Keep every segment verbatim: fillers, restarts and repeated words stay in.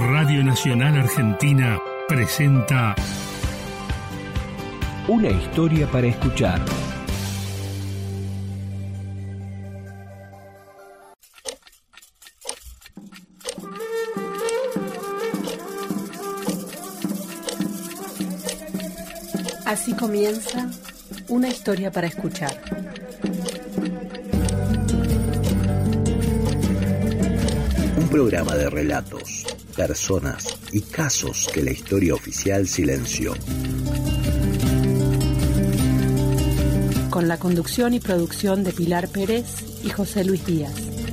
Radio Nacional Argentina presenta Una historia para escuchar. Así comienza Una historia para escuchar. Un programa de relatos, personas y casos que la historia oficial silenció. Con la conducción y producción de Pilar Pérez y José Luis Díaz.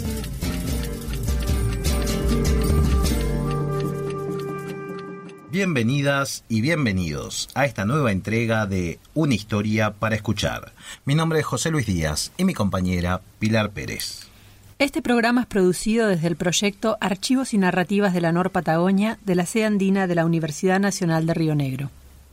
Bienvenidas y bienvenidos a esta nueva entrega de Una historia para escuchar. Mi nombre es José Luis Díaz y mi compañera Pilar Pérez. Este programa es producido desde el proyecto Archivos y Narrativas de la Nor Patagonia de la sede andina de la Universidad Nacional de Río Negro.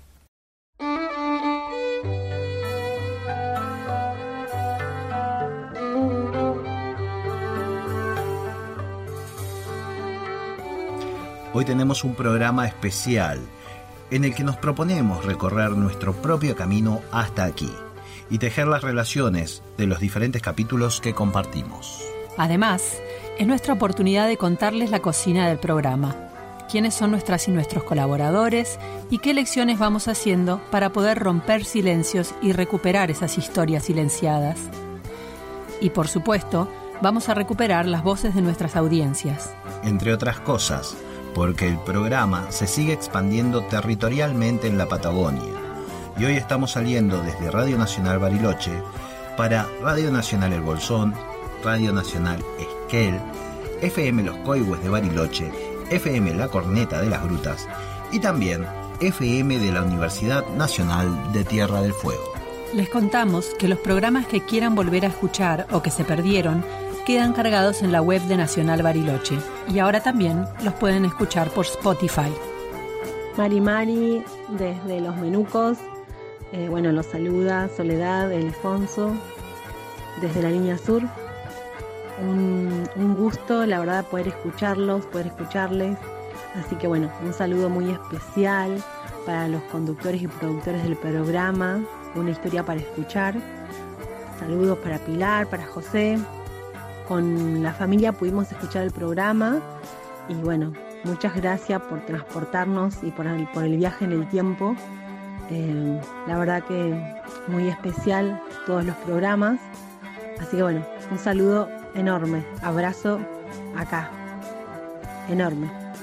Hoy tenemos un programa especial en el que nos proponemos recorrer nuestro propio camino hasta aquí y tejer las relaciones de los diferentes capítulos que compartimos. Además, es nuestra oportunidad de contarles la cocina del programa, quiénes son nuestras y nuestros colaboradores y qué lecciones vamos haciendo para poder romper silencios y recuperar esas historias silenciadas. Y por supuesto, vamos a recuperar las voces de nuestras audiencias. Entre otras cosas, porque el programa se sigue expandiendo territorialmente en la Patagonia y hoy estamos saliendo desde Radio Nacional Bariloche para Radio Nacional El Bolsón, Radio Nacional Esquel, F M Los Coihues de Bariloche, F M La Corneta de las Grutas y también F M de la Universidad Nacional de Tierra del Fuego. Les contamos que los programas que quieran volver a escuchar o que se perdieron quedan cargados en la web de Nacional Bariloche y ahora también los pueden escuchar por Spotify. Mari Mari, desde Los Menucos, eh, bueno, los saluda Soledad, Alfonso, desde la línea sur. Un, un gusto, la verdad, poder escucharlos, poder escucharles. Así que bueno, un saludo muy especial para los conductores y productores del programa, Una historia para escuchar. Saludos para Pilar, para José. Con la familia pudimos escuchar el programa y bueno, muchas gracias por transportarnos y por el, por el viaje en el tiempo. Eh, la verdad que muy especial todos los programas. Así que bueno, un saludo enorme, abrazo acá, enorme.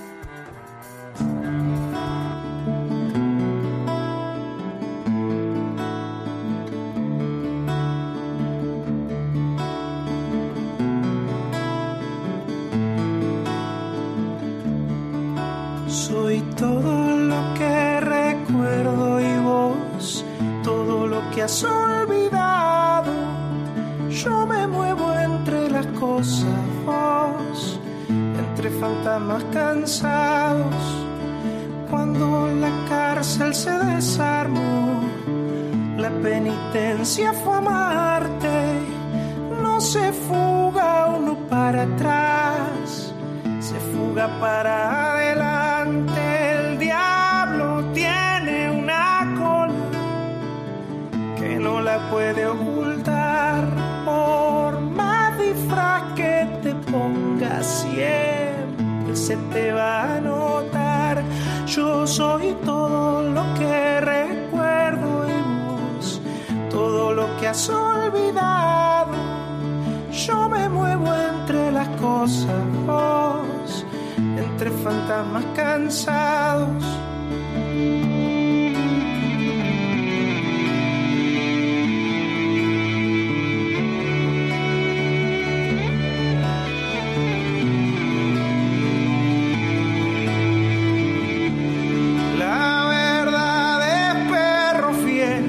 Soy todo lo que recuerdo y vos, todo lo que has olvidado. Yo me muevo entre las cosas, vos, entre fantasmas cansados. Cuando la cárcel se desarmó, la penitencia fue amarte. No se fuga uno para atrás, se fuga para adelante. El diablo tiene una cola que no la puede ocultar. Por más disfraz que te pongas, siempre se te va a notar. Yo soy todo lo que recuerdo y vos, todo lo que has olvidado. Yo me muevo entre las cosas, vos, entre fantasmas cansados. La verdad es perro fiel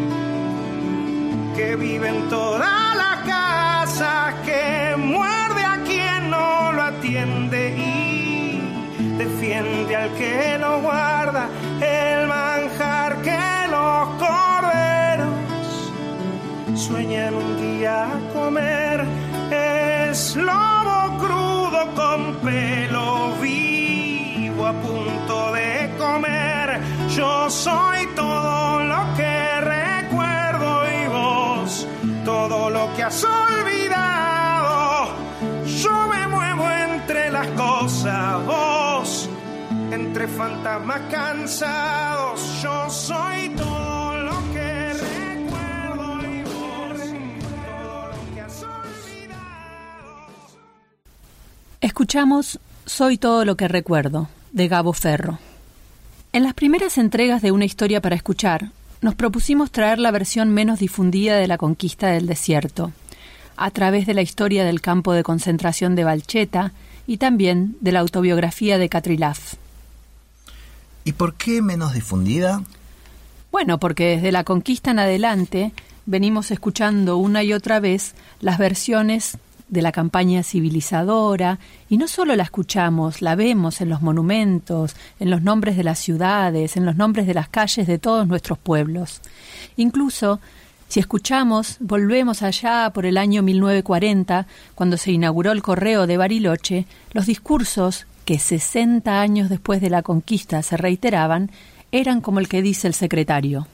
que vive en todas las casas, que muerde a quien no lo atiende y defiende al que lo guarda, el manjar que los corderos sueñan un día comer. Es lobo crudo con pelo vivo, a punto de comer. Yo soy todo lo que recuerdo y vos todo lo que has olvidado. Yo me muevo entre las cosas, vos entre fantasmas cansados. Yo soy todo lo que recuerdo y vos todo lo que has olvidado. Escuchamos Soy todo lo que recuerdo, de Gabo Ferro. En las primeras entregas de Una historia para escuchar, nos propusimos traer la versión menos difundida de la conquista del desierto, a través de la historia del campo de concentración de Valcheta y también de la autobiografía de Catrilaf. ¿Y por qué menos difundida? Bueno, porque desde la conquista en adelante venimos escuchando una y otra vez las versiones de la campaña civilizadora, y no solo la escuchamos, la vemos en los monumentos, en los nombres de las ciudades, en los nombres de las calles de todos nuestros pueblos. Incluso, si escuchamos, volvemos allá por el año mil novecientos cuarenta, cuando se inauguró el Correo de Bariloche, los discursos que sesenta años después de la conquista se reiteraban, eran como el que dice el secretario.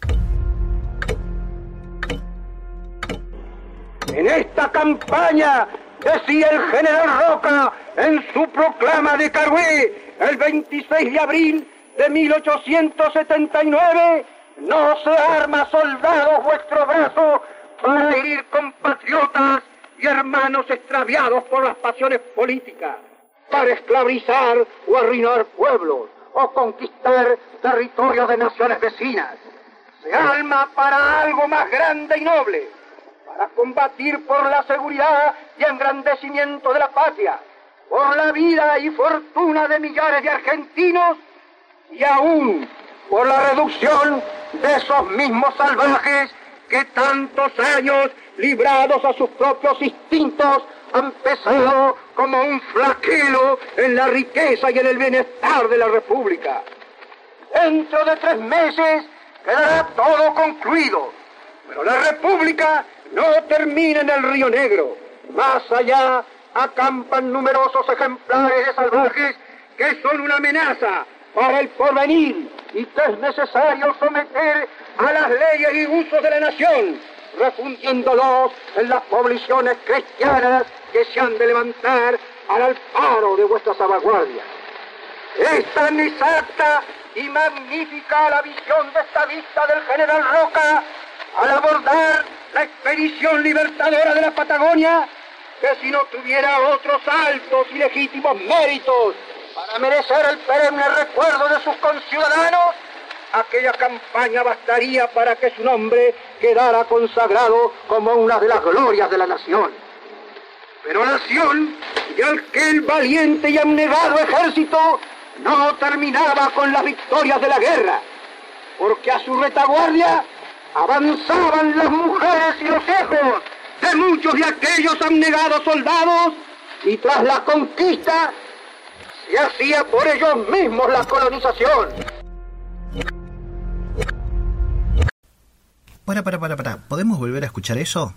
En esta campaña, decía el general Roca en su proclama de Carué, el veintiséis de abril de mil ochocientos setenta y nueve, no se arma, soldados, vuestro brazo para herir compatriotas y hermanos extraviados por las pasiones políticas, para esclavizar o arruinar pueblos o conquistar territorios de naciones vecinas. Se arma para algo más grande y noble, para combatir por la seguridad y engrandecimiento de la patria, por la vida y fortuna de millares de argentinos y aún por la reducción de esos mismos salvajes que tantos años, librados a sus propios instintos, han pesado como un flagelo en la riqueza y en el bienestar de la República. Dentro de tres meses quedará todo concluido, pero la República no termina en el Río Negro. Más allá acampan numerosos ejemplares de salvajes que son una amenaza para el porvenir y que es necesario someter a las leyes y usos de la nación, refundiéndolos en las poblaciones cristianas que se han de levantar al amparo de vuestra salvaguardia. Es tan exacta y magnífica la visión de esta vista del general Roca al abordar la expedición libertadora de la Patagonia, que si no tuviera otros altos y legítimos méritos para merecer el perenne recuerdo de sus conciudadanos, aquella campaña bastaría para que su nombre quedara consagrado como una de las glorias de la nación. Pero la nación de aquel valiente y abnegado ejército no terminaba con las victorias de la guerra, porque a su retaguardia avanzaban las mujeres y los hijos de muchos de aquellos abnegados soldados, y tras la conquista se hacía por ellos mismos la colonización. Para, para, para, para. ¿Podemos volver a escuchar eso?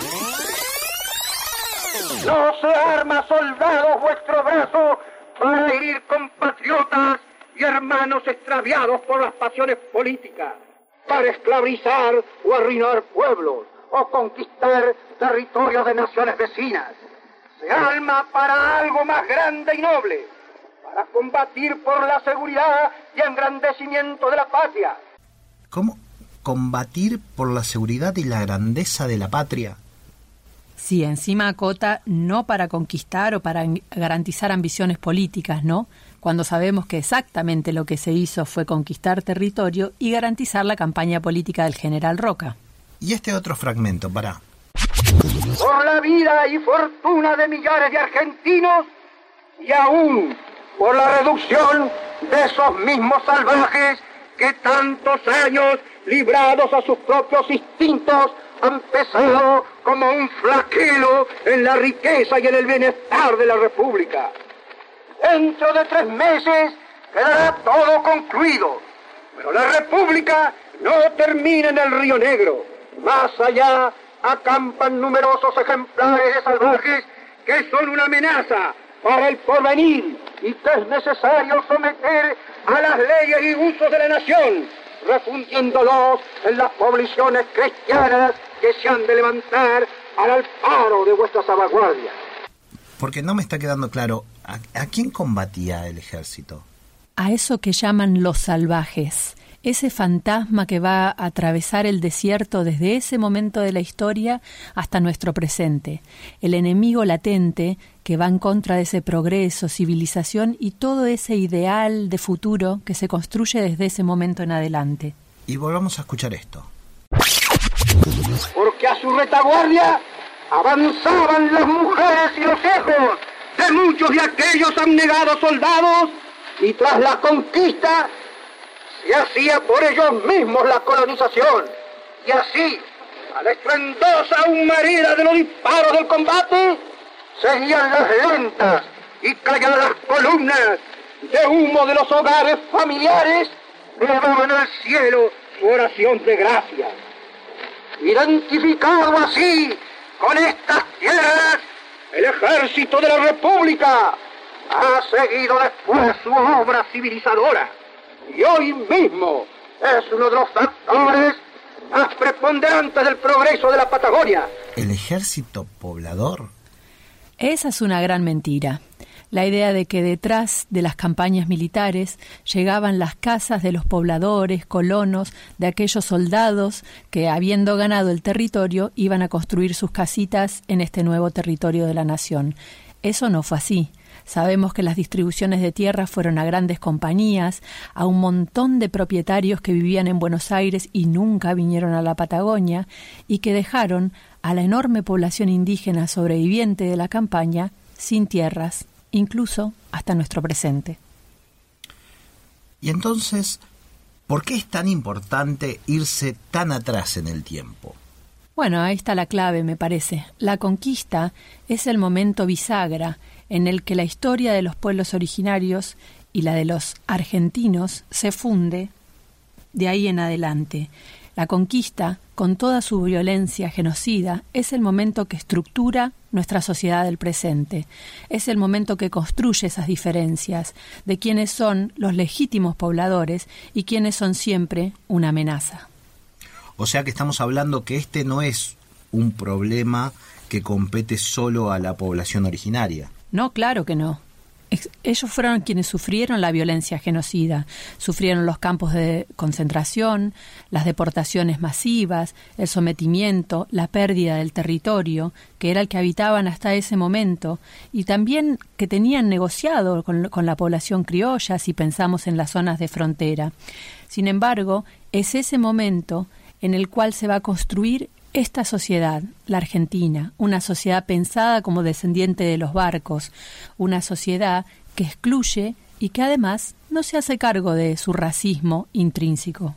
No se arma, soldados, vuestro brazo para herir compatriotas y hermanos extraviados por las pasiones políticas, para esclavizar o arruinar pueblos o conquistar territorios de naciones vecinas. Se arma para algo más grande y noble, para combatir por la seguridad y engrandecimiento de la patria. ¿Cómo? ¿Combatir por la seguridad y la grandeza de la patria? Sí, encima acota no para conquistar o para garantizar ambiciones políticas, ¿no? Cuando sabemos que exactamente lo que se hizo fue conquistar territorio y garantizar la campaña política del general Roca. Y este otro fragmento, para. Por la vida y fortuna de millares de argentinos y aún por la reducción de esos mismos salvajes que tantos años, librados a sus propios instintos, han pesado como un flagelo en la riqueza y en el bienestar de la República. Dentro de tres meses quedará todo concluido, pero la República no termina en el Río Negro. Más allá acampan numerosos ejemplares de salvajes que son una amenaza para el porvenir y que es necesario someter a las leyes y usos de la nación, refundiéndolos en las poblaciones cristianas que se han de levantar al amparo de vuestra salvaguardia. Porque no me está quedando claro, ¿a, a quién combatía el ejército? A eso que llaman los salvajes, ese fantasma que va a atravesar el desierto desde ese momento de la historia hasta nuestro presente, el enemigo latente que va en contra de ese progreso, civilización y todo ese ideal de futuro que se construye desde ese momento en adelante. Y volvamos a escuchar esto. Porque a su retaguardia avanzaban las mujeres y los hijos de muchos de aquellos abnegados soldados, y tras la conquista se hacía por ellos mismos la colonización, y así, a la estruendosa humareda de los disparos del combate, seguían las lentas y calladas columnas de humo de los hogares familiares que elevaban al cielo su oración de gracias. Identificado así con estas tierras, el ejército de la República ha seguido después su obra civilizadora y hoy mismo es uno de los factores más preponderantes del progreso de la Patagonia. ¿El ejército poblador? Esa es una gran mentira. La idea de que detrás de las campañas militares llegaban las casas de los pobladores, colonos, de aquellos soldados que, habiendo ganado el territorio, iban a construir sus casitas en este nuevo territorio de la nación. Eso no fue así. Sabemos que las distribuciones de tierras fueron a grandes compañías, a un montón de propietarios que vivían en Buenos Aires y nunca vinieron a la Patagonia, y que dejaron a la enorme población indígena sobreviviente de la campaña sin tierras, incluso hasta nuestro presente. Y entonces, ¿por qué es tan importante irse tan atrás en el tiempo? Bueno, ahí está la clave, me parece. La conquista es el momento bisagra en el que la historia de los pueblos originarios y la de los argentinos se funde de ahí en adelante. La conquista, con toda su violencia genocida, es el momento que estructura nuestra sociedad del presente. Es el momento que construye esas diferencias de quiénes son los legítimos pobladores y quiénes son siempre una amenaza. O sea que estamos hablando que este no es un problema que compete solo a la población originaria. No, claro que no. Ellos fueron quienes sufrieron la violencia genocida, sufrieron los campos de concentración, las deportaciones masivas, el sometimiento, la pérdida del territorio, que era el que habitaban hasta ese momento, y también que tenían negociado con, con la población criolla, si pensamos en las zonas de frontera. Sin embargo, es ese momento en el cual se va a construir esta sociedad, la Argentina, una sociedad pensada como descendiente de los barcos, una sociedad que excluye y que además no se hace cargo de su racismo intrínseco.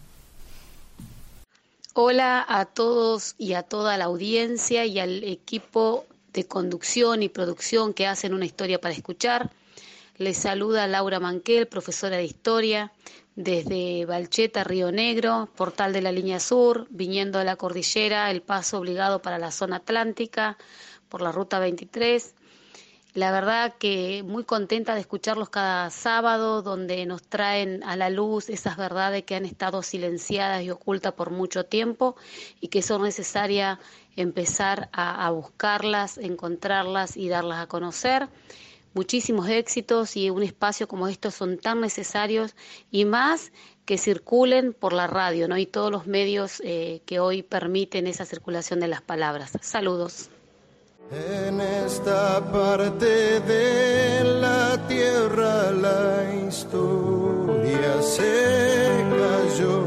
Hola a todos y a toda la audiencia y al equipo de conducción y producción que hacen Una Historia para Escuchar. Les saluda Laura Manquel, profesora de Historia, desde Balcheta, Río Negro, portal de la Línea Sur, viniendo de la cordillera, el paso obligado para la zona atlántica, por la ruta veintitrés. La verdad que muy contenta de escucharlos cada sábado, donde nos traen a la luz esas verdades que han estado silenciadas y ocultas por mucho tiempo y que son necesarias empezar a, a buscarlas, encontrarlas y darlas a conocer. Muchísimos éxitos, y un espacio como estos son tan necesarios, y más que circulen por la radio, ¿no? Y todos los medios eh, que hoy permiten esa circulación de las palabras. Saludos. En esta parte de la tierra la historia se cayó,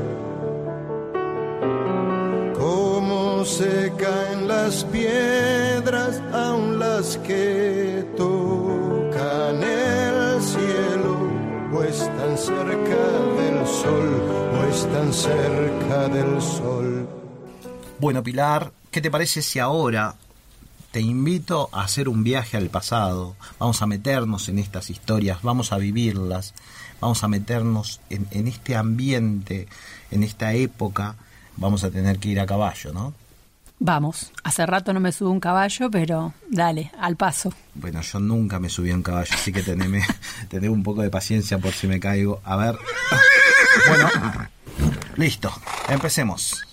como se caen las piedras, aun las que tocan el cielo, o están cerca del sol, o están cerca del sol. Bueno, Pilar, ¿qué te parece si ahora te invito a hacer un viaje al pasado? Vamos a meternos en estas historias, vamos a vivirlas, vamos a meternos en, en este ambiente, en esta época. Vamos a tener que ir a caballo, ¿no? Vamos, hace rato no me subo un caballo, pero dale, al paso. Bueno, yo nunca me subí a un caballo, así que teneme, teneme un poco de paciencia por si me caigo. A ver. Bueno, listo, empecemos.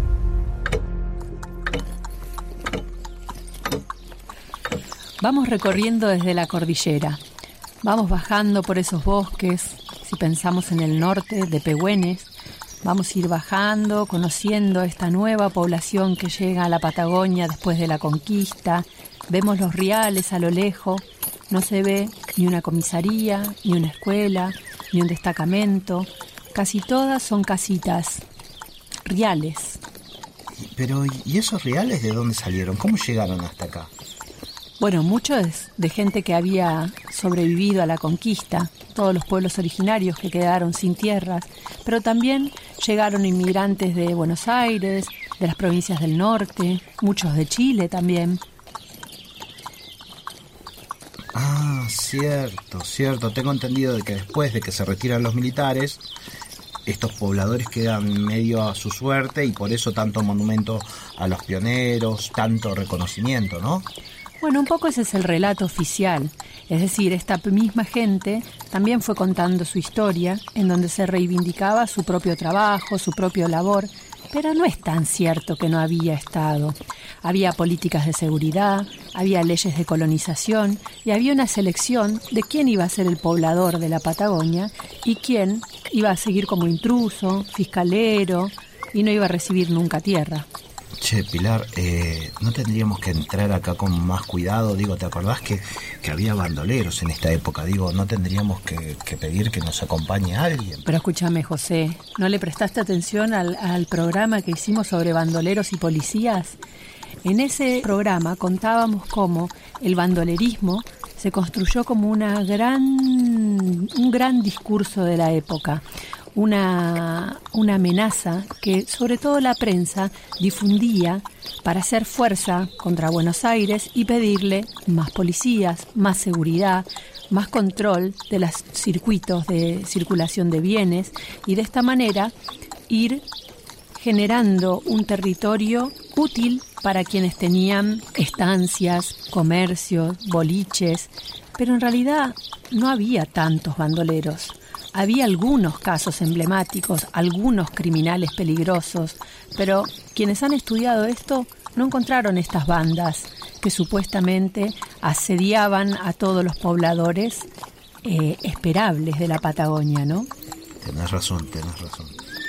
Vamos recorriendo desde la cordillera. Vamos bajando por esos bosques, si pensamos en el norte, de Pehuen. Vamos a ir bajando, conociendo esta nueva población que llega a la Patagonia después de la conquista. Vemos los riales a lo lejos. No se ve ni una comisaría, ni una escuela, ni un destacamento. Casi todas son casitas, riales. Pero, ¿y esos riales de dónde salieron? ¿Cómo llegaron hasta acá? Bueno, mucho es de gente que había sobrevivido a la conquista, todos los pueblos originarios que quedaron sin tierras, pero también llegaron inmigrantes de Buenos Aires, de las provincias del norte, muchos de Chile también. Ah, cierto, cierto. Tengo entendido de que después de que se retiran los militares, estos pobladores quedan medio a su suerte y por eso tanto monumento a los pioneros, tanto reconocimiento, ¿no? Bueno, un poco ese es el relato oficial. Es decir, esta misma gente también fue contando su historia, en donde se reivindicaba su propio trabajo, su propio labor, pero no es tan cierto que no había Estado. Había políticas de seguridad, había leyes de colonización y había una selección de quién iba a ser el poblador de la Patagonia y quién iba a seguir como intruso, fiscalero y no iba a recibir nunca tierra. Che, Pilar, eh, ¿no tendríamos que entrar acá con más cuidado? Digo, ¿te acordás que, que había bandoleros en esta época? Digo, ¿no tendríamos que, que pedir que nos acompañe alguien? Pero escúchame, José, ¿no le prestaste atención al, al programa que hicimos sobre bandoleros y policías? En ese programa contábamos cómo el bandolerismo se construyó como una gran, un gran discurso de la época. Una, una amenaza que sobre todo la prensa difundía para hacer fuerza contra Buenos Aires y pedirle más policías, más seguridad, más control de los circuitos de circulación de bienes y de esta manera ir generando un territorio útil para quienes tenían estancias, comercios, boliches, pero en realidad no había tantos bandoleros. Había algunos casos emblemáticos, algunos criminales peligrosos, pero quienes han estudiado esto no encontraron estas bandas que supuestamente asediaban a todos los pobladores eh, esperables de la Patagonia, ¿no? Tenés razón, tenés razón.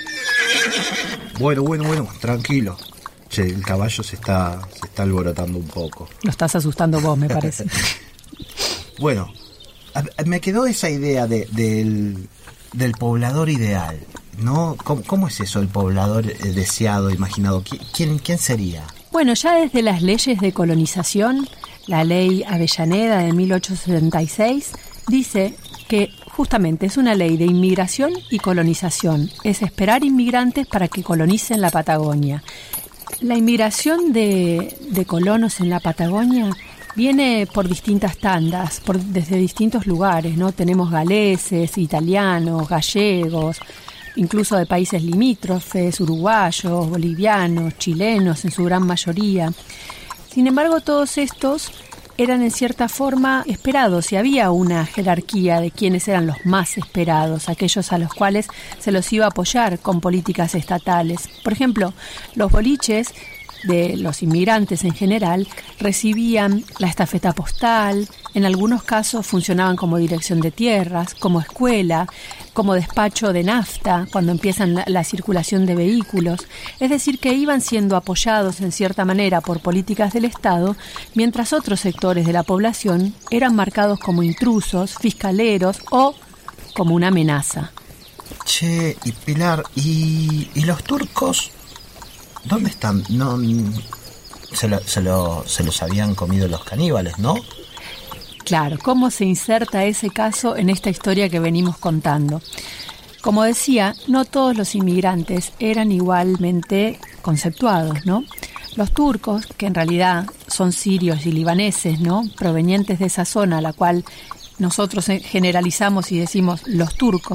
Bueno, bueno, bueno, tranquilo. Che, el caballo se está, se está alborotando un poco. Lo estás asustando vos, me parece. Bueno, me quedó esa idea de, del, del poblador ideal, ¿no? ¿Cómo, ¿Cómo es eso, el poblador deseado, imaginado? ¿Quién, quién sería? Bueno, ya desde las leyes de colonización, la ley Avellaneda de mil ochocientos setenta y seis dice que justamente es una ley de inmigración y colonización. Es esperar inmigrantes para que colonicen la Patagonia. La inmigración de, de colonos en la Patagonia viene por distintas tandas, por, desde distintos lugares, ¿no? Tenemos galeses, italianos, gallegos, incluso de países limítrofes, uruguayos, bolivianos, chilenos en su gran mayoría. Sin embargo, todos estos eran en cierta forma esperados y había una jerarquía de quiénes eran los más esperados, aquellos a los cuales se los iba a apoyar con políticas estatales. Por ejemplo, los boliches de los inmigrantes en general recibían la estafeta postal, en algunos casos funcionaban como dirección de tierras, como escuela, como despacho de nafta cuando empiezan la, la circulación de vehículos, es decir que iban siendo apoyados en cierta manera por políticas del Estado, mientras otros sectores de la población eran marcados como intrusos, fiscaleros o como una amenaza. Che, y Pilar, ¿y, y los turcos? ¿Dónde están? No, se, lo, se, lo, se los habían comido los caníbales, ¿no? Claro, ¿cómo se inserta ese caso en esta historia que venimos contando? Como decía, no todos los inmigrantes eran igualmente conceptuados, ¿no? Los turcos, que en realidad son sirios y libaneses, ¿no? Provenientes de esa zona a la cual nosotros generalizamos y decimos los turcos,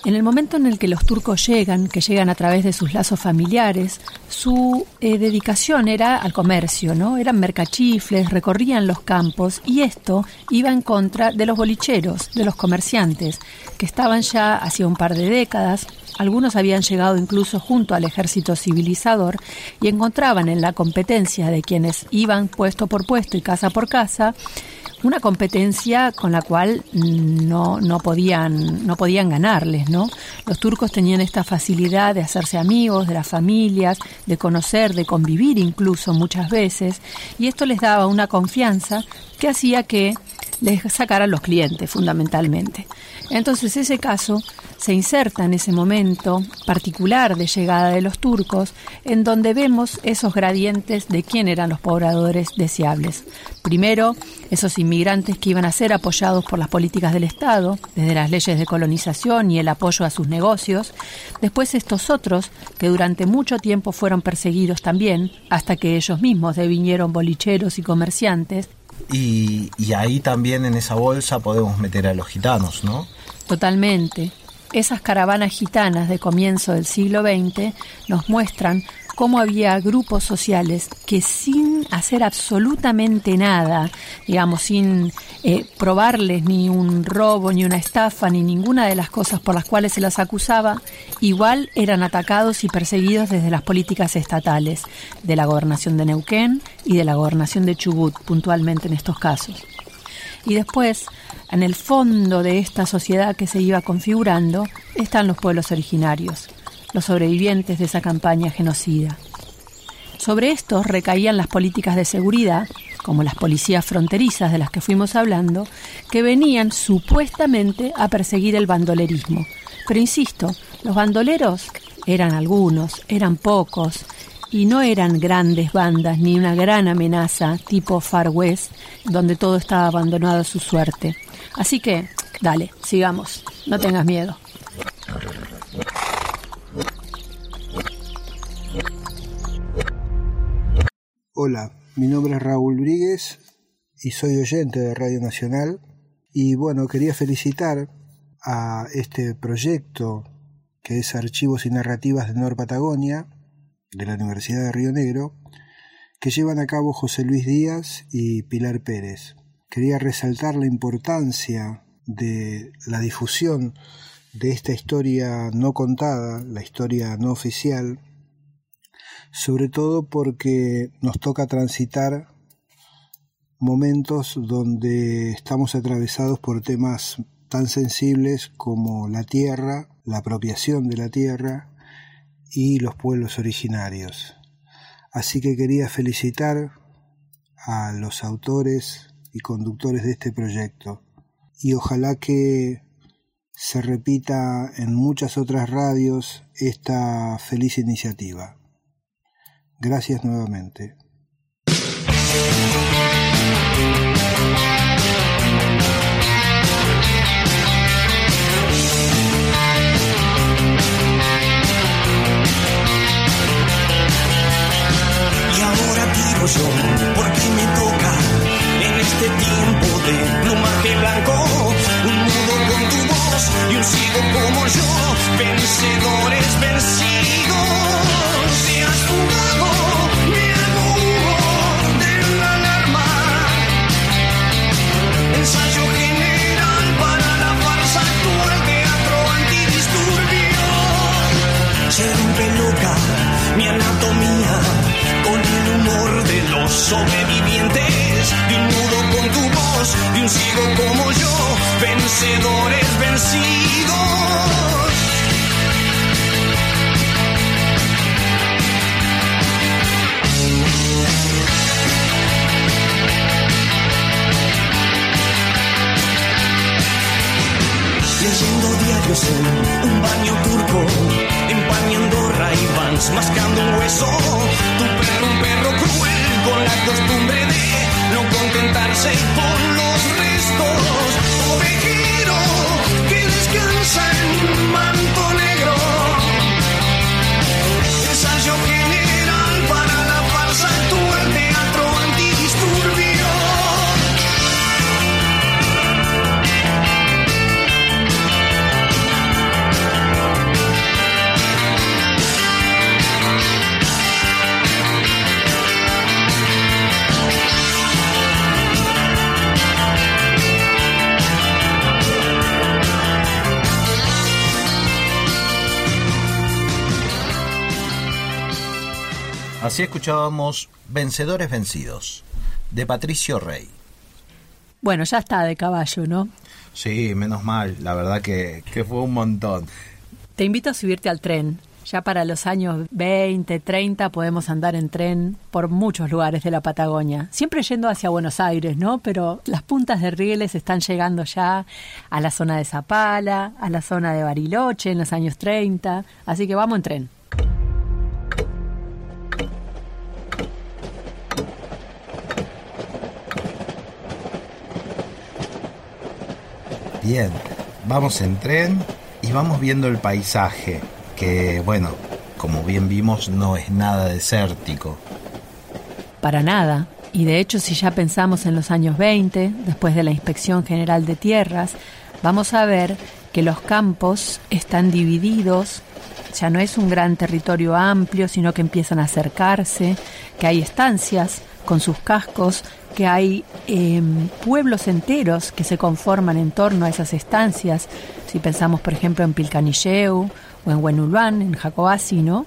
En el momento en el que los turcos llegan, que llegan a través de sus lazos familiares, su eh, dedicación era al comercio, ¿no? Eran mercachifles, recorrían los campos y esto iba en contra de los bolicheros, de los comerciantes, que estaban ya hacía un par de décadas. Algunos habían llegado incluso junto al ejército civilizador y encontraban en la competencia de quienes iban puesto por puesto y casa por casa una competencia con la cual no, no podían, no podían ganarles, ¿no? Los turcos tenían esta facilidad de hacerse amigos de las familias, de conocer, de convivir incluso muchas veces, y esto les daba una confianza que hacía que les sacaran los clientes fundamentalmente. Entonces ese caso se inserta en ese momento particular de llegada de los turcos, en donde vemos esos gradientes de quién eran los pobladores deseables. Primero, esos inmigrantes que iban a ser apoyados por las políticas del Estado, desde las leyes de colonización y el apoyo a sus negocios. Después estos otros, que durante mucho tiempo fueron perseguidos también, hasta que ellos mismos devinieron bolicheros y comerciantes. Y, y ahí también en esa bolsa podemos meter a los gitanos, ¿no? Totalmente. Esas caravanas gitanas de comienzo del siglo veinte nos muestran cómo había grupos sociales que sin hacer absolutamente nada, digamos, sin eh, probarles ni un robo, ni una estafa, ni ninguna de las cosas por las cuales se las acusaba, igual eran atacados y perseguidos desde las políticas estatales, de la gobernación de Neuquén y de la gobernación de Chubut, puntualmente en estos casos. Y después, en el fondo de esta sociedad que se iba configurando, están los pueblos originarios, los sobrevivientes de esa campaña genocida. Sobre estos recaían las políticas de seguridad, como las policías fronterizas de las que fuimos hablando, que venían supuestamente a perseguir el bandolerismo. Pero insisto, los bandoleros eran algunos, eran pocos, y no eran grandes bandas ni una gran amenaza tipo Far West, donde todo estaba abandonado a su suerte. Así que, dale, sigamos, no tengas miedo. Hola, mi nombre es Raúl Bríguez y soy oyente de Radio Nacional. Y bueno, quería felicitar a este proyecto que es Archivos y Narrativas de Nor Patagonia, de la Universidad de Río Negro, que llevan a cabo José Luis Díaz y Pilar Pérez. Quería resaltar la importancia de la difusión de esta historia no contada, la historia no oficial, sobre todo porque nos toca transitar momentos donde estamos atravesados por temas tan sensibles como la tierra, la apropiación de la tierra y los pueblos originarios. Así que quería felicitar a los autores y conductores de este proyecto y ojalá que se repita en muchas otras radios esta feliz iniciativa. Gracias nuevamente. Yo, porque me toca en este tiempo de plumaje blanco, un nudo con tu voz y un ciego como yo, vencedores vencidos. Si has fugado mi amor de la alarma, ensayo general para la farsa actual, teatro antidisturbio. Se rompe loca mi anatomía con el humor de los sobrevivientes, de un nudo con tu voz, de un ciego como yo, vencedores vencidos. Leyendo diarios en un baño turco, empañando Ray-Bans, mascando un hueso. Tu perro, un perro cruel, con la costumbre de no contentarse con los restos. Ovejero que descansa en un manto negro. Ensayo general para la farsa actual, teatro antidisturbio. Así escuchábamos Vencedores Vencidos, de Patricio Rey. Bueno, ya está de caballo, ¿no? Sí, menos mal, la verdad que, que fue un montón. Te invito a subirte al tren. Ya para los años veinte, treinta podemos andar en tren por muchos lugares de la Patagonia. Siempre yendo hacia Buenos Aires, ¿no? Pero las puntas de rieles están llegando ya a la zona de Zapala, a la zona de Bariloche en los años treinta. Así que vamos en tren. Bien, vamos en tren y vamos viendo el paisaje, que bueno, como bien vimos, no es nada desértico. Para nada. Y de hecho, si ya pensamos en los años veinte, después de la Inspección General de Tierras, vamos a ver que los campos están divididos, ya no es un gran territorio amplio, sino que empiezan a acercarse, que hay estancias con sus cascos, que hay eh, pueblos enteros que se conforman en torno a esas estancias. Si pensamos, por ejemplo, en Pilcanilleu o en Huenulván, en Jacobasi, ¿no?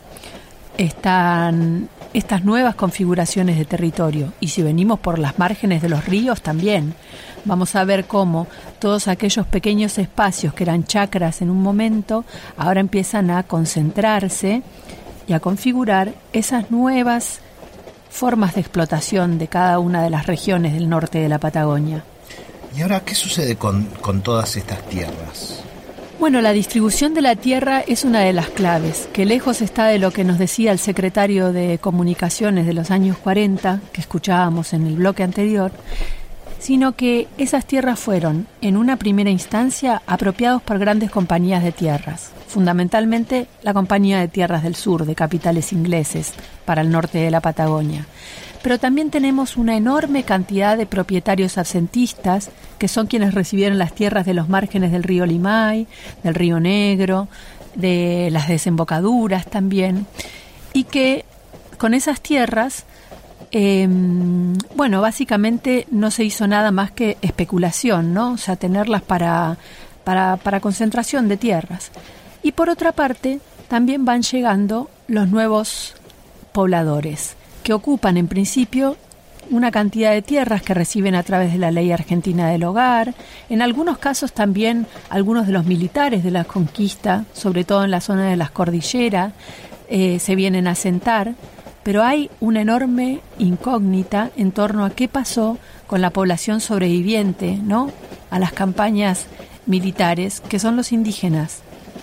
Están estas nuevas configuraciones de territorio. Y si venimos por las márgenes de los ríos también, vamos a ver cómo todos aquellos pequeños espacios que eran chacras en un momento, ahora empiezan a concentrarse y a configurar esas nuevas formas de explotación de cada una de las regiones del norte de la Patagonia. ¿Y ahora qué sucede con, con todas estas tierras? Bueno, la distribución de la tierra es una de las claves, que lejos está de lo que nos decía el secretario de Comunicaciones de los años cuarenta, que escuchábamos en el bloque anterior, sino que esas tierras fueron, en una primera instancia, apropiados por grandes compañías de tierras, fundamentalmente la Compañía de Tierras del Sur, de capitales ingleses, para el norte de la Patagonia. Pero también tenemos una enorme cantidad de propietarios absentistas, que son quienes recibieron las tierras de los márgenes del río Limay, del río Negro, de las desembocaduras también, y que con esas tierras, eh, bueno, básicamente no se hizo nada más que especulación, ¿no? O sea, tenerlas para, para, para concentración de tierras. Y por otra parte, también van llegando los nuevos pobladores, que ocupan en principio una cantidad de tierras que reciben a través de la Ley Argentina del Hogar, en algunos casos también algunos de los militares de la conquista, sobre todo en la zona de las cordilleras, eh, se vienen a asentar, pero hay una enorme incógnita en torno a qué pasó con la población sobreviviente, ¿no?, a las campañas militares, que son los indígenas.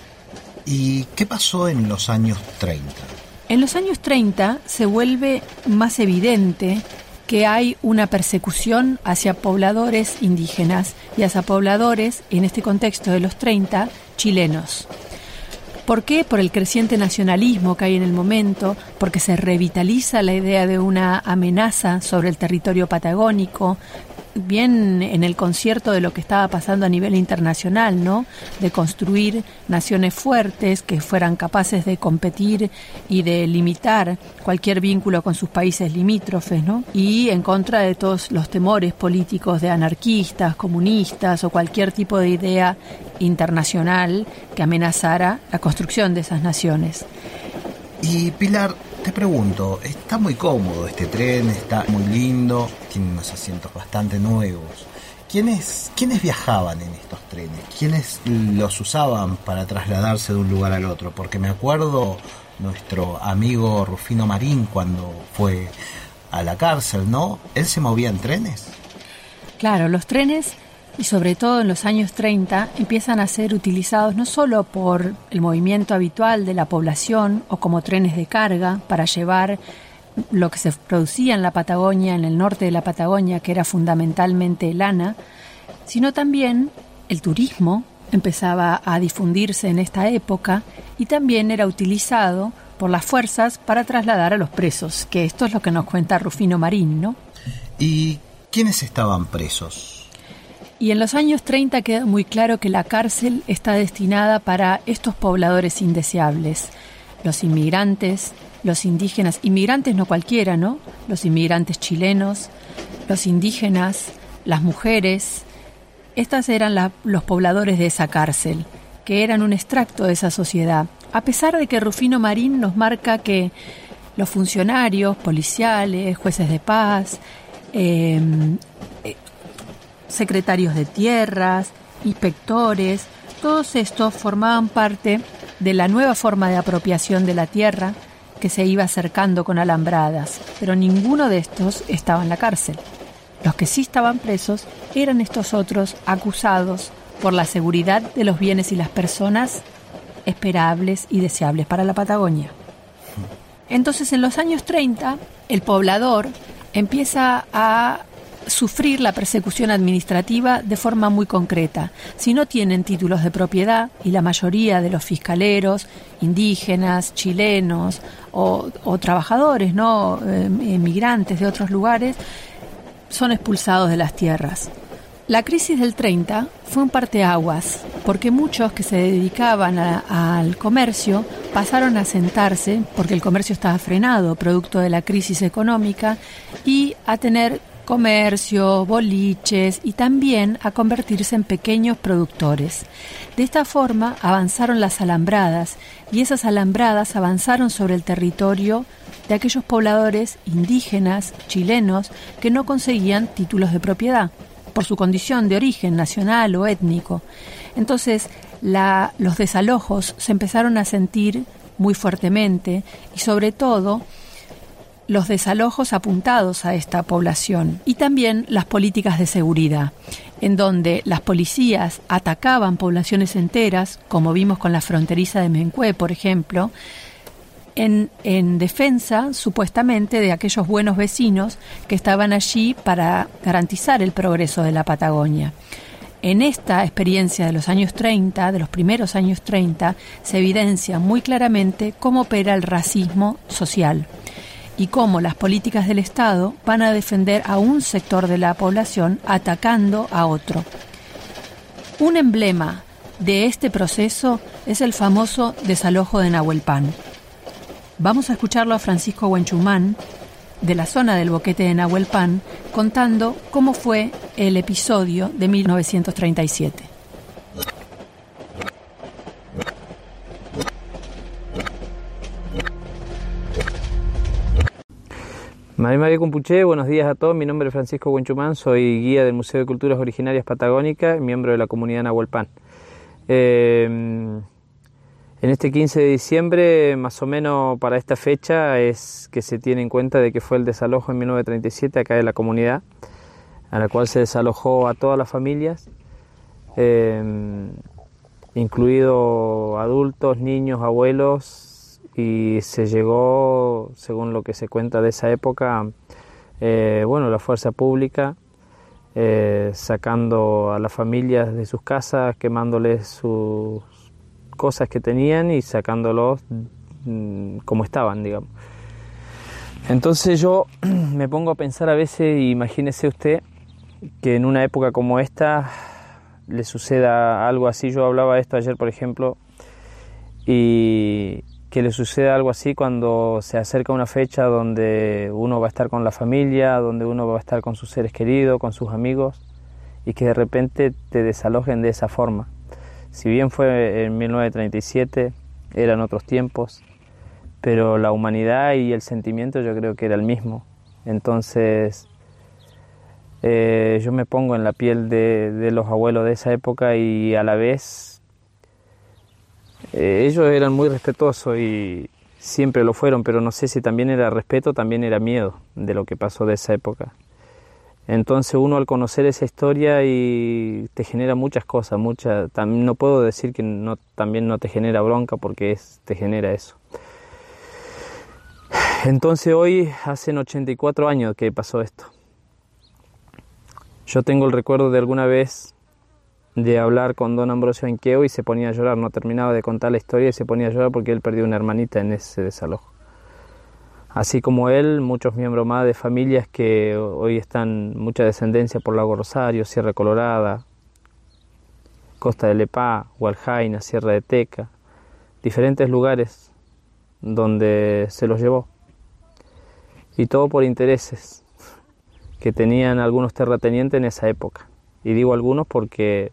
¿Y qué pasó en los años treinta? En los años treinta se vuelve más evidente que hay una persecución hacia pobladores indígenas y hacia pobladores, en este contexto de los treinta, chilenos. ¿Por qué? Por el creciente nacionalismo que hay en el momento, porque se revitaliza la idea de una amenaza sobre el territorio patagónico, bien en el concierto de lo que estaba pasando a nivel internacional, ¿no?, de construir naciones fuertes que fueran capaces de competir y de limitar cualquier vínculo con sus países limítrofes, ¿no?, y en contra de todos los temores políticos de anarquistas, comunistas o cualquier tipo de idea internacional que amenazara la construcción de esas naciones. Y Pilar, te pregunto, está muy cómodo este tren, está muy lindo, tiene unos asientos bastante nuevos. ¿Quiénes, ¿Quiénes viajaban en estos trenes? ¿Quiénes los usaban para trasladarse de un lugar al otro? Porque me acuerdo nuestro amigo Rufino Marín cuando fue a la cárcel, ¿no? ¿Él se movía en trenes? Claro, los trenes, y sobre todo en los años treinta, empiezan a ser utilizados no solo por el movimiento habitual de la población o como trenes de carga para llevar lo que se producía en la Patagonia, en el norte de la Patagonia, que era fundamentalmente lana, sino también el turismo empezaba a difundirse en esta época y también era utilizado por las fuerzas para trasladar a los presos, que esto es lo que nos cuenta Rufino Marín, ¿no? ¿Y quiénes estaban presos? Y en los años treinta queda muy claro que la cárcel está destinada para estos pobladores indeseables, los inmigrantes, los indígenas, inmigrantes no cualquiera, ¿no? Los inmigrantes chilenos, los indígenas, las mujeres. Estas eran la, los pobladores de esa cárcel, que eran un extracto de esa sociedad. A pesar de que Rufino Marín nos marca que Los funcionarios, policiales, jueces de paz, eh, eh, secretarios de tierras, inspectores, todos estos formaban parte de la nueva forma de apropiación de la tierra que se iba acercando con alambradas, pero ninguno de estos estaba en la cárcel. Los que sí estaban presos eran estos otros acusados por la seguridad de los bienes y las personas esperables y deseables para la Patagonia. Entonces, en los años treinta, el poblador empieza a sufrir la persecución administrativa de forma muy concreta. Si no tienen títulos de propiedad, y la mayoría de los fiscaleros, indígenas, chilenos o, o trabajadores, ¿no? Eh, emigrantes de otros lugares, son expulsados de las tierras. La crisis del treinta fue un parteaguas, porque muchos que se dedicaban a, al comercio pasaron a sentarse, porque el comercio estaba frenado, producto de la crisis económica, y a tener comercio, boliches y también a convertirse en pequeños productores. De esta forma avanzaron las alambradas y esas alambradas avanzaron sobre el territorio de aquellos pobladores indígenas, chilenos, que no conseguían títulos de propiedad por su condición de origen nacional o étnico. Entonces, la, los desalojos se empezaron a sentir muy fuertemente y sobre todo los desalojos apuntados a esta población y también las políticas de seguridad, en donde las policías atacaban poblaciones enteras, como vimos con la fronteriza de Mencue, por ejemplo, en, en defensa supuestamente de aquellos buenos vecinos que estaban allí para garantizar el progreso de la Patagonia. En esta experiencia de los años treinta, de los primeros años treinta, se evidencia muy claramente cómo opera el racismo social y cómo las políticas del Estado van a defender a un sector de la población atacando a otro. Un emblema de este proceso es el famoso desalojo de Nahuelpan. Vamos a escucharlo a Francisco Huenchumán, de la zona del Boquete de Nahuelpan, contando cómo fue el episodio de mil novecientos treinta y siete. Mari Mari Cumpuché, buenos días a todos. Mi nombre es Francisco Huenchumán, soy guía del Museo de Culturas Originarias Patagónicas y miembro de la comunidad Nahuelpan. Eh, en este quince de diciembre, más o menos para esta fecha, es que se tiene en cuenta de que fue el desalojo en mil novecientos treinta y siete acá de la comunidad, a la cual se desalojó a todas las familias, eh, incluidos adultos, niños, abuelos, y se llegó, según lo que se cuenta de esa época, eh, bueno, la fuerza pública, eh, sacando a las familias de sus casas, quemándoles sus cosas que tenían y sacándolos mmm, como estaban, digamos. Entonces yo me pongo a pensar a veces, imagínese usted, que en una época como esta le suceda algo así. Yo hablaba de esto ayer, por ejemplo, y que le suceda algo así cuando se acerca una fecha donde uno va a estar con la familia, donde uno va a estar con sus seres queridos, con sus amigos, y que de repente te desalojen de esa forma. Si bien fue en mil novecientos treinta y siete, eran otros tiempos, pero la humanidad y el sentimiento yo creo que era el mismo. Entonces eh, yo me pongo en la piel de, de los abuelos de esa época y a la vez Eh, ellos eran muy respetuosos y siempre lo fueron, pero no sé si también era respeto, también era miedo de lo que pasó de esa época. Entonces uno al conocer esa historia y te genera muchas cosas, muchas, también no puedo decir que no, también no te genera bronca porque es, te genera eso. Entonces hoy hacen ochenta y cuatro años que pasó esto. Yo tengo el recuerdo de alguna vez de hablar con don Ambrosio Enqueo y se ponía a llorar, no terminaba de contar la historia y se ponía a llorar porque él perdió una hermanita en ese desalojo. Así como él, muchos miembros más de familias que hoy están, mucha descendencia por Lago Rosario, Sierra Colorada, Costa de Lepá, Hualjaina, Sierra de Teca, diferentes lugares donde se los llevó. Y todo por intereses que tenían algunos terratenientes en esa época. Y digo algunos porque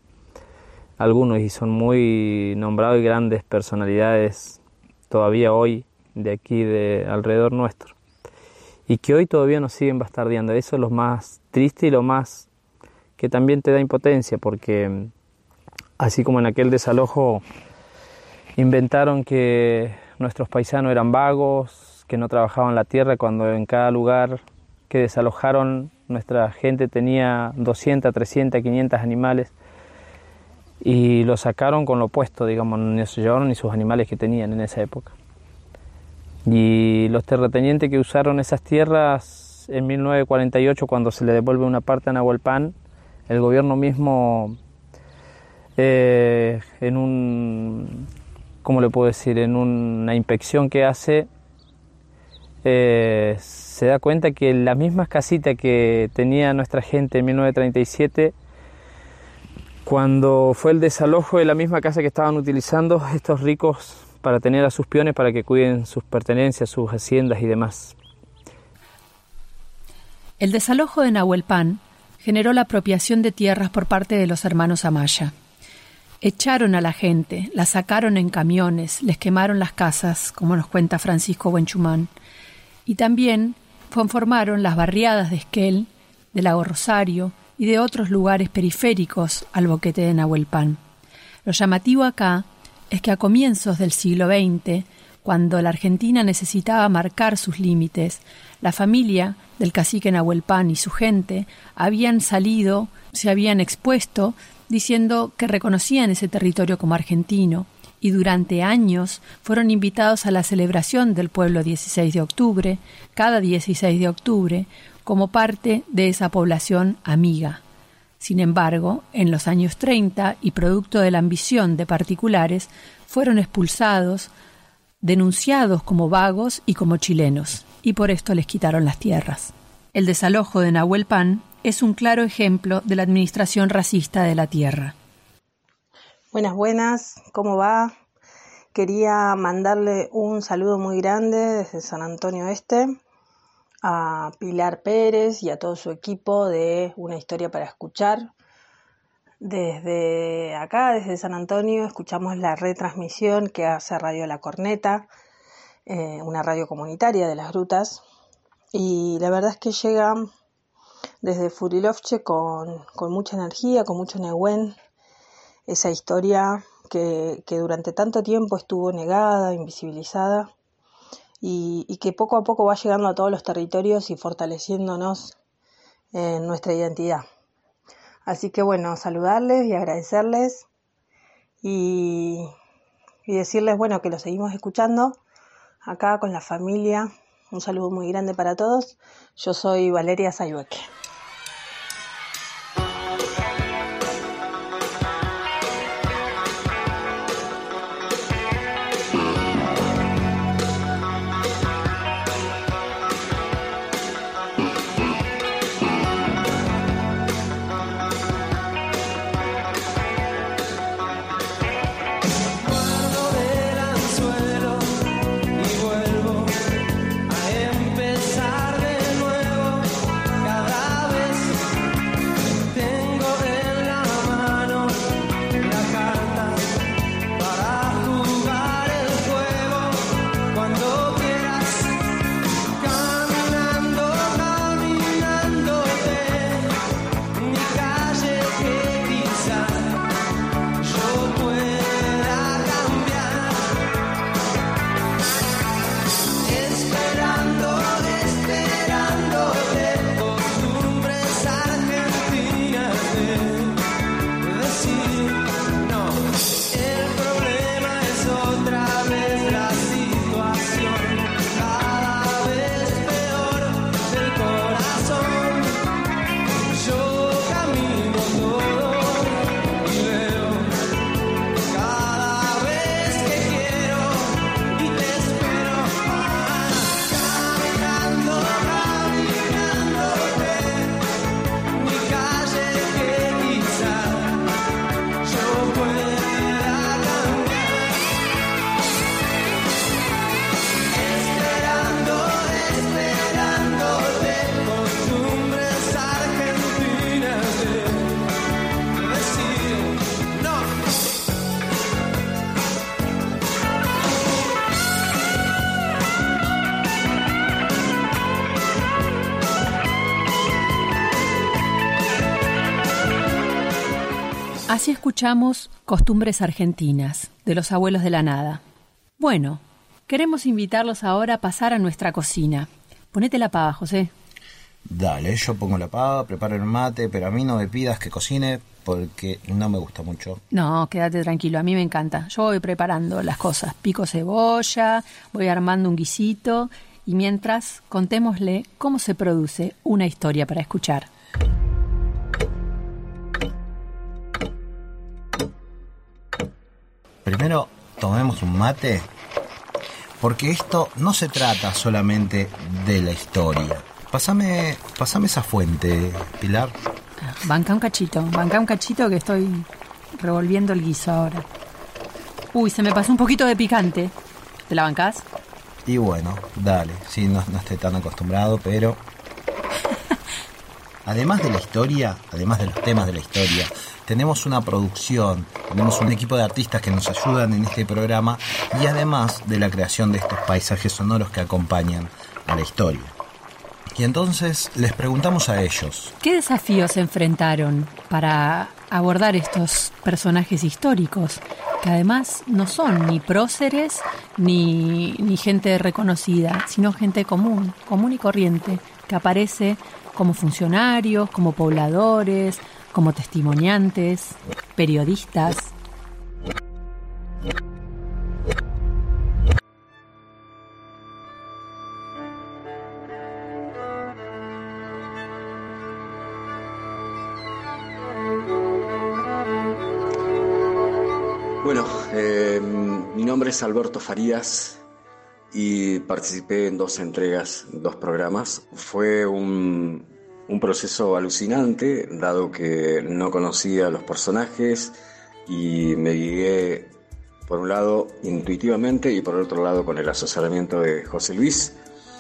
algunos, y son muy nombrados y grandes personalidades todavía hoy de aquí, de alrededor nuestro, y que hoy todavía nos siguen bastardeando. Eso es lo más triste y lo más que también te da impotencia, porque así como en aquel desalojo inventaron que nuestros paisanos eran vagos, que no trabajaban la tierra, cuando en cada lugar que desalojaron nuestra gente tenía doscientos, trescientos, quinientos animales, y lo sacaron con lo opuesto, digamos, no se llevaron ni sus animales que tenían en esa época. Y los terratenientes que usaron esas tierras en mil novecientos cuarenta y ocho, cuando se le devuelve una parte a Nahuelpan, el gobierno mismo, eh, en un, ¿cómo le puedo decir?, en una inspección que hace, eh, se da cuenta que las mismas casitas que tenía nuestra gente en mil novecientos treinta y siete, cuando fue el desalojo de la misma casa que estaban utilizando estos ricos para tener a sus peones para que cuiden sus pertenencias, sus haciendas y demás. El desalojo de Nahuelpan generó la apropiación de tierras por parte de los hermanos Amaya. Echaron a la gente, la sacaron en camiones, les quemaron las casas, como nos cuenta Francisco Buenchumán, y también conformaron las barriadas de Esquel, de Lago Rosario y de otros lugares periféricos al boquete de Nahuelpan. Lo llamativo acá es que a comienzos del siglo veinte, cuando la Argentina necesitaba marcar sus límites, la familia del cacique Nahuelpan y su gente habían salido, se habían expuesto, diciendo que reconocían ese territorio como argentino, y durante años fueron invitados a la celebración del pueblo dieciséis de octubre, cada dieciséis de octubre, como parte de esa población amiga. Sin embargo, en los años treinta, y producto de la ambición de particulares, fueron expulsados, denunciados como vagos y como chilenos, y por esto les quitaron las tierras. El desalojo de Nahuelpan es un claro ejemplo de la administración racista de la tierra. Buenas, buenas, ¿cómo va? Quería mandarle un saludo muy grande desde San Antonio Este a Pilar Pérez y a todo su equipo de Una Historia para Escuchar. Desde acá, desde San Antonio, escuchamos la retransmisión que hace Radio La Corneta, eh, una radio comunitaria de las grutas, y la verdad es que llega desde Furilovche con, con mucha energía, con mucho Nehuen, esa historia que, que durante tanto tiempo estuvo negada, invisibilizada, y, y que poco a poco va llegando a todos los territorios y fortaleciéndonos en nuestra identidad. Así que bueno, saludarles y agradecerles y, y decirles bueno que lo seguimos escuchando acá con la familia. Un saludo muy grande para todos. Yo soy Valeria Sayueque. Así escuchamos Costumbres Argentinas, de los Abuelos de la Nada. Bueno, queremos invitarlos ahora a pasar a nuestra cocina. Ponete la pava, José. Dale, yo pongo la pava, preparo el mate, pero a mí no me pidas que cocine porque no me gusta mucho. No, quédate tranquilo, a mí me encanta. Yo voy preparando las cosas. Pico cebolla, voy armando un guisito y mientras contémosle cómo se produce una historia para escuchar. Primero tomemos un mate, porque esto no se trata solamente de la historia. Pásame, pásame esa fuente, Pilar. Banca un cachito, banca un cachito que estoy revolviendo el guiso ahora. Uy, se me pasó un poquito de picante. ¿Te la bancás? Y bueno, dale, sí, no, no estoy tan acostumbrado, pero... Además de la historia, además de los temas de la historia, tenemos una producción, tenemos un equipo de artistas que nos ayudan en este programa y además de la creación de estos paisajes sonoros que acompañan a la historia. Y entonces les preguntamos a ellos: ¿qué desafíos se enfrentaron para abordar estos personajes históricos? Que además no son ni próceres ni, ni gente reconocida, sino gente común, común y corriente, que aparece como funcionarios, como pobladores, como testimoniantes, periodistas. Bueno, eh, mi nombre es Alberto Farías y participé en dos entregas, dos programas. Fue un, un proceso alucinante, dado que no conocía a los personajes y me guié, por un lado, intuitivamente y por otro lado con el asesoramiento de José Luis,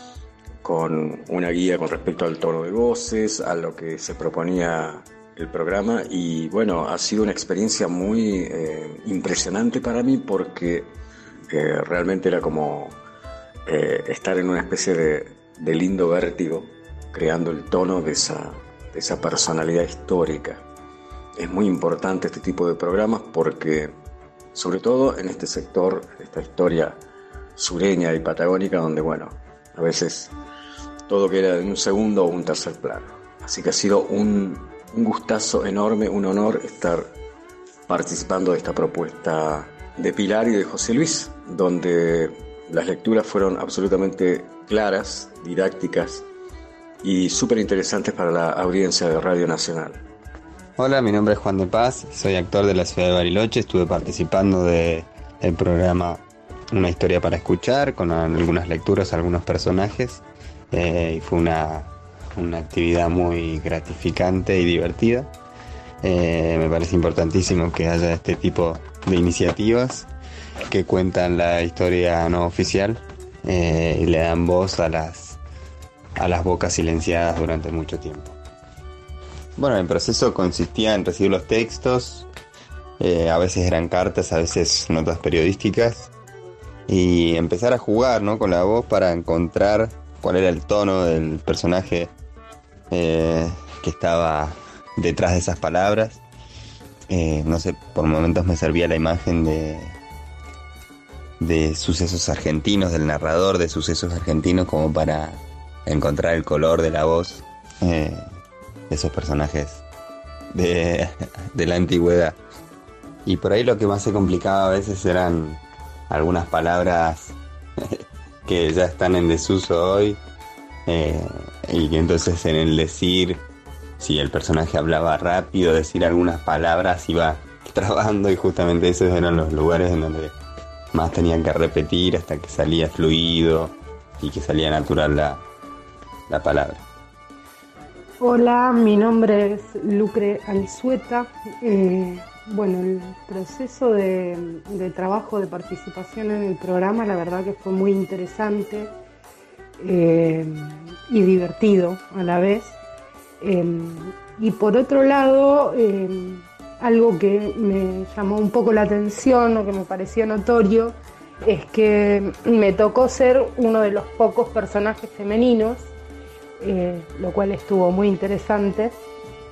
con una guía con respecto al tono de voces, a lo que se proponía el programa, y bueno, ha sido una experiencia muy eh, impresionante para mí porque eh, realmente era como eh, estar en una especie de, de lindo vértigo, creando el tono de esa, de esa personalidad histórica. Es muy importante este tipo de programas porque, sobre todo en este sector, esta historia sureña y patagónica, donde bueno, a veces todo queda en un segundo o un tercer plano. Así que ha sido un Un gustazo enorme, un honor estar participando de esta propuesta de Pilar y de José Luis, donde las lecturas fueron absolutamente claras, didácticas y súper interesantes para la audiencia de Radio Nacional. Hola, mi nombre es Juan de Paz, soy actor de la ciudad de Bariloche, estuve participando del programa Una historia para escuchar, con algunas lecturas, algunos personajes, eh, y fue una... una actividad muy gratificante y divertida. Eh, me parece importantísimo que haya este tipo de iniciativas que cuentan la historia no oficial eh, y le dan voz a las, a las bocas silenciadas durante mucho tiempo. Bueno, el proceso consistía en recibir los textos, eh, a veces eran cartas, a veces notas periodísticas, y empezar a jugar, ¿no?, con la voz para encontrar cuál era el tono del personaje Eh, que estaba detrás de esas palabras. Eh, no sé, por momentos me servía la imagen de de sucesos argentinos, del narrador de sucesos argentinos, como para encontrar el color de la voz eh, de esos personajes de, de la antigüedad. Y por ahí lo que más se complicaba a veces eran algunas palabras que ya están en desuso hoy. Eh, y que entonces en el decir, si el personaje hablaba rápido, decir algunas palabras iba trabando, y justamente esos eran los lugares en donde más tenían que repetir hasta que salía fluido y que salía natural la, la palabra. Hola, mi nombre es Lucre Alzueta. Eh, bueno, el proceso de, de trabajo, de participación en el programa, la verdad que fue muy interesante. Eh, y divertido a la vez, eh, y por otro lado eh, algo que me llamó un poco la atención o que me pareció notorio es que me tocó ser uno de los pocos personajes femeninos, eh, lo cual estuvo muy interesante.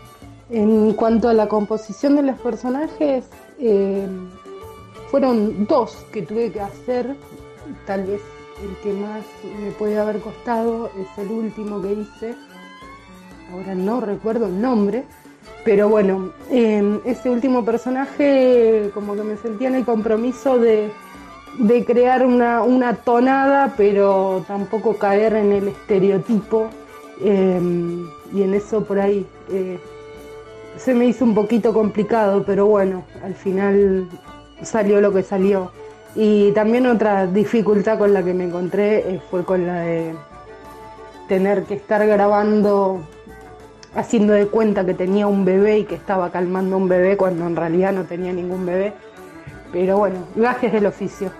En cuanto a la composición de los personajes, eh, fueron dos que tuve que hacer. Tal vez el que más me puede haber costado es el último que hice. Ahora no recuerdo el nombre, pero bueno, eh, ese último personaje como que me sentía en el compromiso de, de crear una, una tonada, pero tampoco caer en el estereotipo, eh, y en eso por ahí eh, se me hizo un poquito complicado, pero bueno, al final salió lo que salió. Y también otra dificultad con la que me encontré eh, fue con la de tener que estar grabando haciendo de cuenta que tenía un bebé y que estaba calmando a un bebé cuando en realidad no tenía ningún bebé. Pero bueno, gajes del oficio.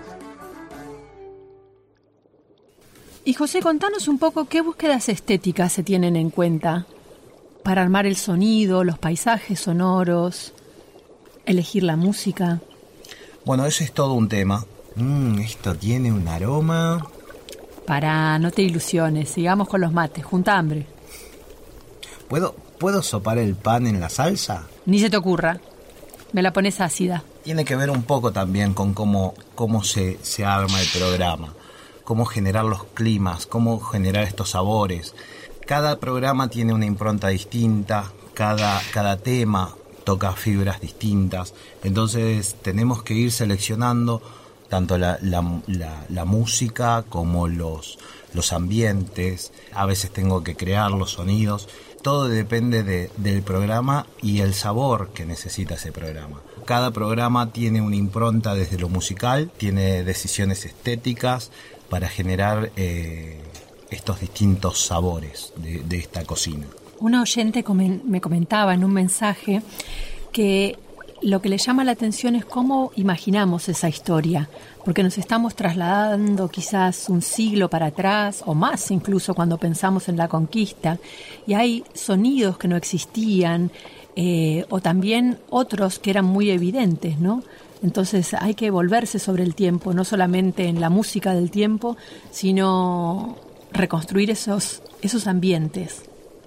Y José, contanos un poco qué búsquedas estéticas se tienen en cuenta para armar el sonido, los paisajes sonoros, elegir la música. Bueno, eso es todo un tema. Mm, esto tiene un aroma. Pará, no te ilusiones, sigamos con los mates, junta hambre. ¿Puedo, ¿Puedo sopar el pan en la salsa? Ni se te ocurra, me la pones ácida. Tiene que ver un poco también con cómo, cómo se, se arma el programa, cómo generar los climas, cómo generar estos sabores. Cada programa tiene una impronta distinta, cada, cada tema toca fibras distintas, entonces tenemos que ir seleccionando tanto la, la, la, la música como los, los ambientes. A veces tengo que crear los sonidos. Todo depende de, del programa y el sabor que necesita ese programa. Cada programa tiene una impronta desde lo musical, tiene decisiones estéticas para generar eh, estos distintos sabores de, de esta cocina. Una oyente comen, me comentaba en un mensaje que lo que le llama la atención es cómo imaginamos esa historia, porque nos estamos trasladando quizás un siglo para atrás o más incluso cuando pensamos en la conquista, y hay sonidos que no existían eh, o también otros que eran muy evidentes, ¿no? Entonces hay que volverse sobre el tiempo, no solamente en la música del tiempo, sino reconstruir esos, esos ambientes.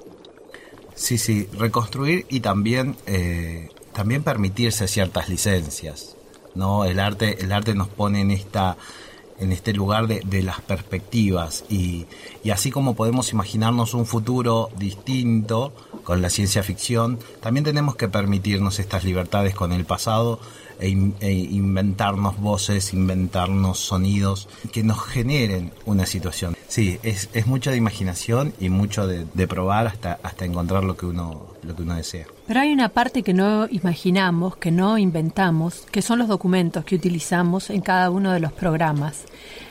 Sí, sí, reconstruir y también... Eh... También permitirse ciertas licencias, ¿no? El arte, el arte nos pone en esta, en este lugar de, de las perspectivas y, y así como podemos imaginarnos un futuro distinto con la ciencia ficción, también tenemos que permitirnos estas libertades con el pasado e, in, e inventarnos voces, inventarnos sonidos que nos generen una situación. Sí, es, es mucho de imaginación y mucho de, de probar hasta, hasta encontrar lo que uno, lo que uno desea. Pero hay una parte que no imaginamos, que no inventamos, que son los documentos que utilizamos en cada uno de los programas.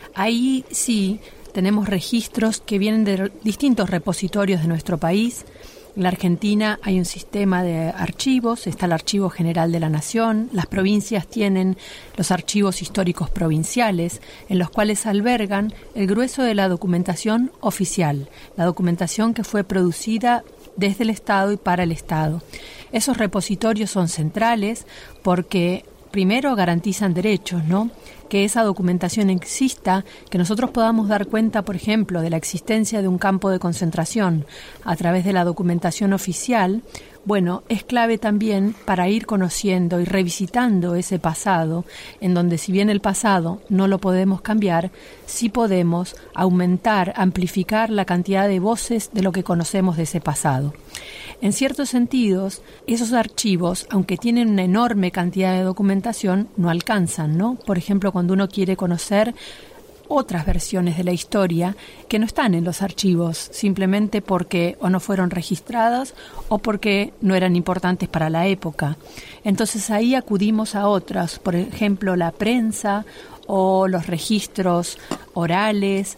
Ahí sí tenemos registros que vienen de distintos repositorios de nuestro país. En la Argentina hay un sistema de archivos, está el Archivo General de la Nación, las provincias tienen los archivos históricos provinciales, en los cuales albergan el grueso de la documentación oficial, la documentación que fue producida desde el Estado y para el Estado. Esos repositorios son centrales porque primero garantizan derechos, ¿no? Que esa documentación exista, que nosotros podamos dar cuenta, por ejemplo, de la existencia de un campo de concentración a través de la documentación oficial, bueno, es clave también para ir conociendo y revisitando ese pasado, en donde si bien el pasado no lo podemos cambiar, sí podemos aumentar, amplificar la cantidad de voces de lo que conocemos de ese pasado. En ciertos sentidos, esos archivos, aunque tienen una enorme cantidad de documentación, no alcanzan, ¿no? Por ejemplo, cuando uno quiere conocer otras versiones de la historia que no están en los archivos, simplemente porque o no fueron registradas o porque no eran importantes para la época. Entonces ahí acudimos a otras, por ejemplo, la prensa o los registros orales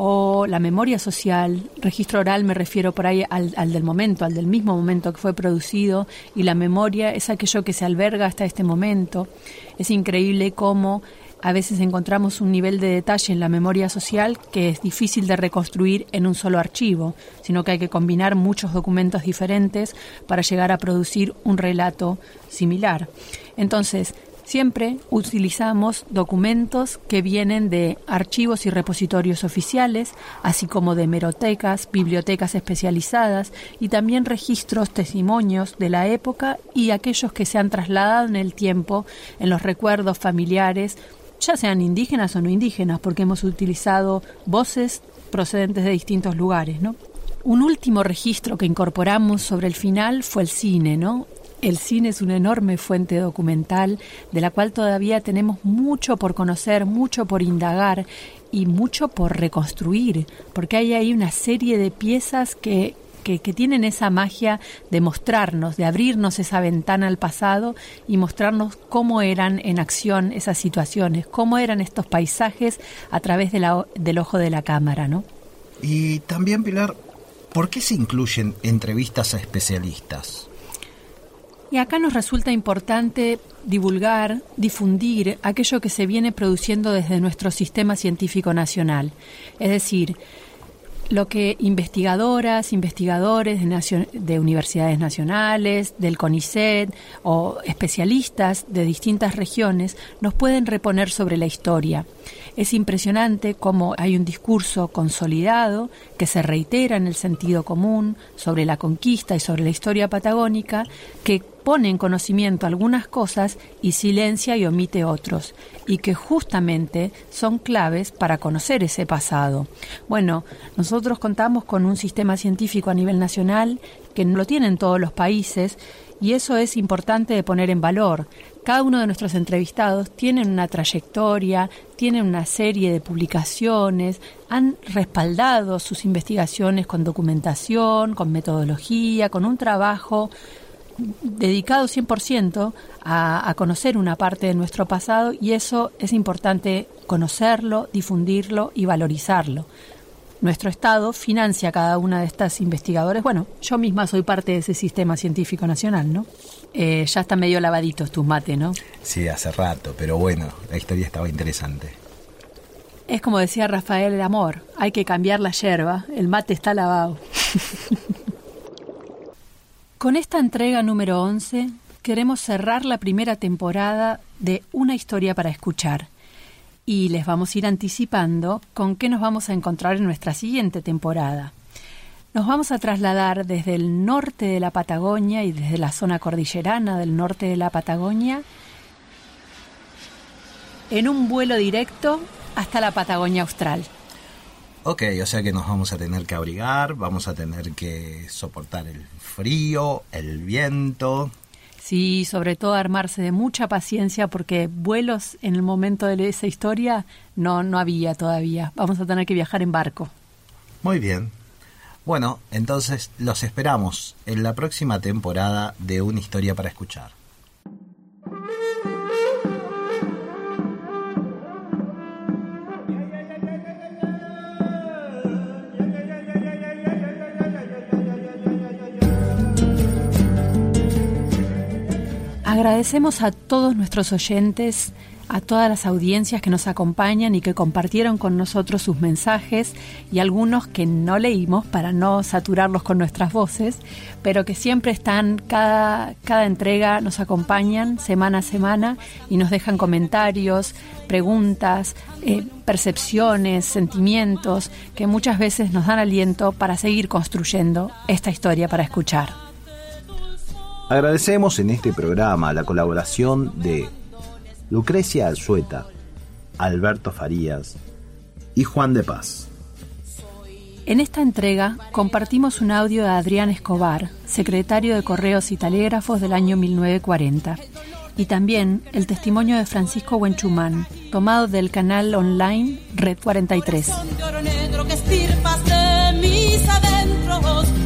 o la memoria social. Registro oral me refiero por ahí al, al del momento, al del mismo momento que fue producido, y la memoria es aquello que se alberga hasta este momento. Es increíble cómo a veces encontramos un nivel de detalle en la memoria social que es difícil de reconstruir en un solo archivo, sino que hay que combinar muchos documentos diferentes para llegar a producir un relato similar. Entonces, Siempre utilizamos documentos que vienen de archivos y repositorios oficiales, así como de hemerotecas, bibliotecas especializadas y también registros, testimonios de la época y aquellos que se han trasladado en el tiempo, en los recuerdos familiares, ya sean indígenas o no indígenas, porque hemos utilizado voces procedentes de distintos lugares, ¿no? Un último registro que incorporamos sobre el final fue el cine, ¿no? El cine es una enorme fuente documental de la cual todavía tenemos mucho por conocer, mucho por indagar y mucho por reconstruir, porque hay ahí una serie de piezas que, que, que tienen esa magia de mostrarnos, de abrirnos esa ventana al pasado y mostrarnos cómo eran en acción esas situaciones, cómo eran estos paisajes a través de la, del ojo de la cámara, ¿no? Y también, Pilar, ¿por qué se incluyen entrevistas a especialistas? Y acá nos resulta importante divulgar, difundir aquello que se viene produciendo desde nuestro sistema científico nacional. Es decir, lo que investigadoras, investigadores de, nacion- de universidades nacionales, del CONICET o especialistas de distintas regiones nos pueden reponer sobre la historia. Es impresionante cómo hay un discurso consolidado que se reitera en el sentido común sobre la conquista y sobre la historia patagónica, que pone en conocimiento algunas cosas y silencia y omite otros, y que justamente son claves para conocer ese pasado. Bueno, nosotros contamos con un sistema científico a nivel nacional que no lo tienen todos los países, y eso es importante de poner en valor. Cada uno de nuestros entrevistados tienen una trayectoria, tienen una serie de publicaciones, han respaldado sus investigaciones con documentación, con metodología, con un trabajo dedicado cien por ciento a, a conocer una parte de nuestro pasado, y eso es importante conocerlo, difundirlo y valorizarlo. Nuestro Estado financia a cada una de estas investigadores. Bueno, yo misma soy parte de ese sistema científico nacional, ¿no? Eh, ya están medio lavaditos tus mates, ¿no? Sí, hace rato, pero bueno, la historia estaba interesante. Es como decía Rafael el Amor, hay que cambiar la yerba, el mate está lavado. Con esta entrega número once queremos cerrar la primera temporada de Una historia para escuchar. Y les vamos a ir anticipando con qué nos vamos a encontrar en nuestra siguiente temporada. Nos vamos a trasladar desde el norte de la Patagonia y desde la zona cordillerana del norte de la Patagonia en un vuelo directo hasta la Patagonia Austral. Ok, o sea que nos vamos a tener que abrigar, vamos a tener que soportar el frío, el viento. Sí, sobre todo armarse de mucha paciencia, porque vuelos en el momento de esa historia no, no había todavía. Vamos a tener que viajar en barco. Muy bien. Bueno, entonces los esperamos en la próxima temporada de Una historia para escuchar. Agradecemos a todos nuestros oyentes, a todas las audiencias que nos acompañan y que compartieron con nosotros sus mensajes, y algunos que no leímos para no saturarlos con nuestras voces, pero que siempre están, cada, cada entrega nos acompañan semana a semana y nos dejan comentarios, preguntas, eh, percepciones, sentimientos que muchas veces nos dan aliento para seguir construyendo esta historia para escuchar. Agradecemos en este programa la colaboración de Lucrecia Alsueta, Alberto Farías y Juan de Paz. En esta entrega compartimos un audio de Adrián Escobar, secretario de Correos y Telégrafos del año mil novecientos cuarenta, y también el testimonio de Francisco Huenchumán, tomado del canal online Red cuarenta y tres. Que estirpas de mis adentros